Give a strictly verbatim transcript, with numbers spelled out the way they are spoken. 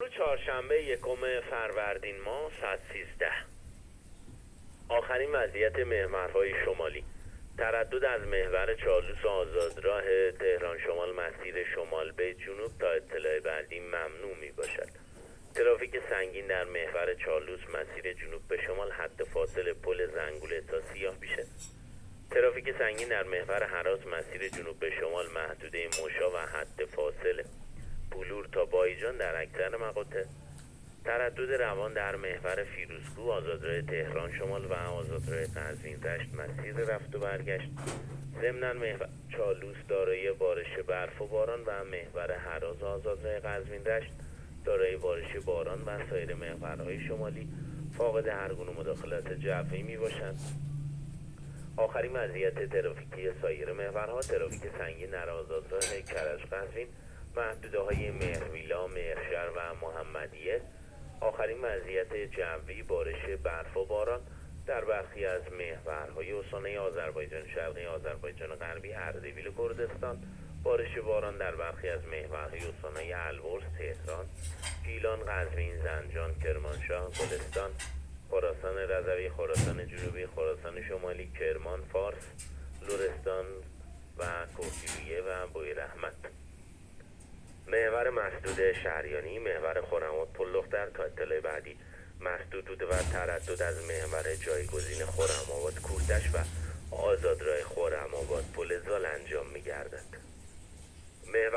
چهارشنبه یکم فروردین ماه ساعت سیزده. آخرین وضعیت محورهای شمالی. تردد از محور چالوس و آزادراه تهران شمال مسیر شمال به جنوب تا اطلاع بعدی ممنوع می باشد. ترافیک سنگین در محور چالوس مسیر جنوب به شمال حد فاصل پل زنگوله تا سیاه پیشه. ترافیک سنگین در محور هراس مسیر جنوب به شمال محدوده مشا و حد فاصل بلور تا بایجان در اکثر مقاطع. تردد روان در محور فیروزکوه آزادراه تهران شمال و آزادراه قزوین رشت مسیر رفت و برگشت. ضمناً محور چالوس دارای بارش برف و باران و محور هراس آزادراه قزوین رشت دارای بارش باران و سایر محورهای شمالی فاقد هر گونه مداخلت جوی می باشند. آخرین وضعیت ترافیکی سایر محورها: ترافیک سنگین در آزادراه کرج قزوین محدوده های مهرویلا، مهرشهر و محمدیه. آخرین وضعیت جوی: بارش برف و باران در برخی از محورهای استانه آذربایجان شرقی، آذربایجان غربی، اردبیل و کردستان. بارش باران در برخی از محورهای استانه البرز، تهران، گیلان، قزوین، زنجان، کرمانشاه، گلستان، خراسان رضوی، خراسان جنوبی، خراسان شمالی، کرمان، فارس، لرستان و کوهگیلویه و بویراحمد. محور مسدود شهریانی، محور خرم‌آباد پل دختر تا اطلاع بعدی مسدود و تردد از محور جایگزین خرم‌آباد کوهتش و آزادراه خرم‌آباد پل زال انجام می‌گردد. محور